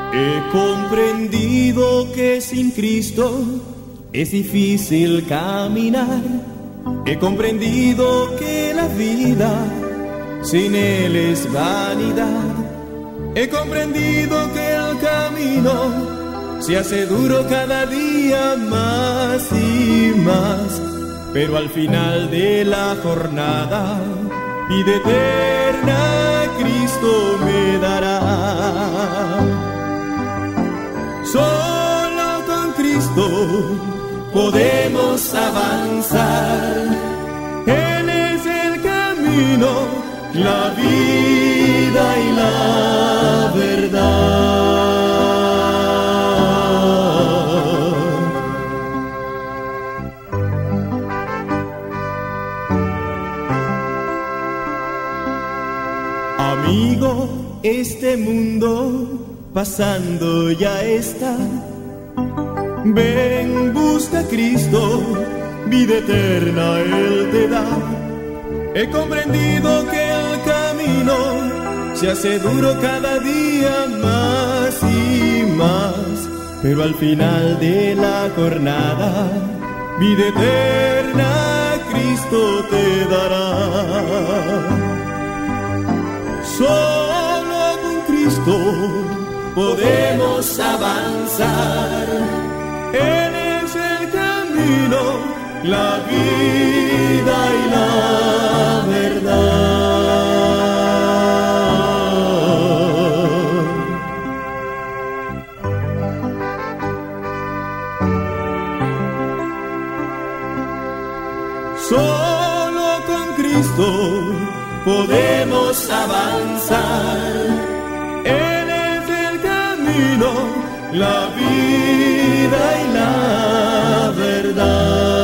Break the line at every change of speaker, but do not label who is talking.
He comprendido que sin Cristo es difícil caminar. He comprendido que la vida sin Él es vanidad. He comprendido que el camino se hace duro cada día más y más, pero al final de la jornada vida eterna Cristo me dará. Solo con Cristo podemos avanzar. Él es el camino, la vida y la verdad. Amigo, este mundo pasando ya está. Ven, busca a Cristo, vida eterna Él te da. He comprendido que el camino se hace duro cada día más y más, pero al final de la jornada vida eterna Cristo te dará. Solo con Cristo podemos avanzar. Él es el camino, la vida y la verdad. Solo con Cristo podemos avanzar. Él es el camino, la vida y la verdad.